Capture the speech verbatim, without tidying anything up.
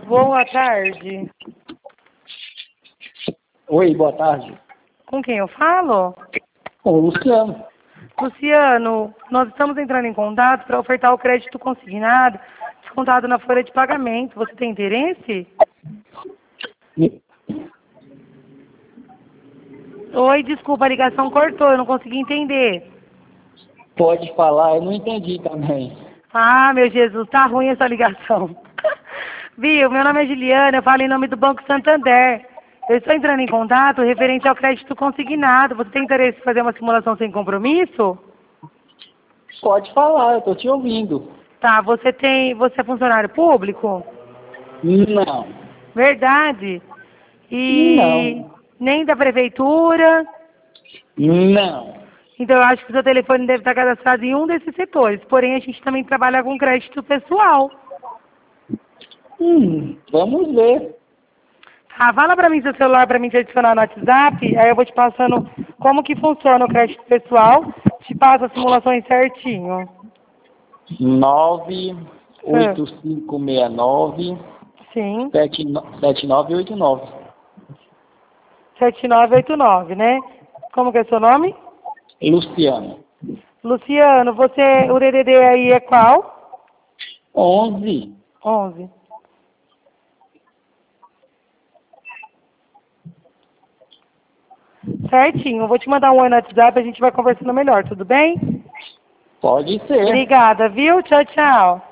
Boa tarde. Oi, boa tarde. Com quem eu falo? Com o Luciano. Luciano, nós estamos entrando em contato para ofertar o crédito consignado, descontado na folha de pagamento. Você tem interesse? Oi, desculpa, a ligação cortou, eu não consegui entender. Pode falar, eu não entendi também. Ah, meu Jesus, tá ruim essa ligação. Viu, meu nome é Juliana, eu falo em nome do Banco Santander. Eu estou entrando em contato referente ao crédito consignado. Você tem interesse em fazer uma simulação sem compromisso? Pode falar, eu tô te ouvindo. Tá, você tem. Você é funcionário público? Não. Verdade. E Não. nem da prefeitura? Não. Então eu acho que o seu telefone deve estar cadastrado em um desses setores. Porém, a gente também trabalha com crédito pessoal. Hum, vamos ver. Ah, fala pra mim seu celular pra mim te adicionar no WhatsApp, aí eu vou te passando como que funciona o crédito pessoal, te passo as simulações certinho. nove Ah, oito cinco seis nove sim, sete nove oito nove. sete nove oito nove, né? Como que é seu nome? Luciano. Luciano, você, o D D D aí é qual? onze. onze. Certinho, eu vou te mandar um oi no WhatsApp, a gente vai conversando melhor, tudo bem? Pode ser. Obrigada, viu? Tchau, tchau.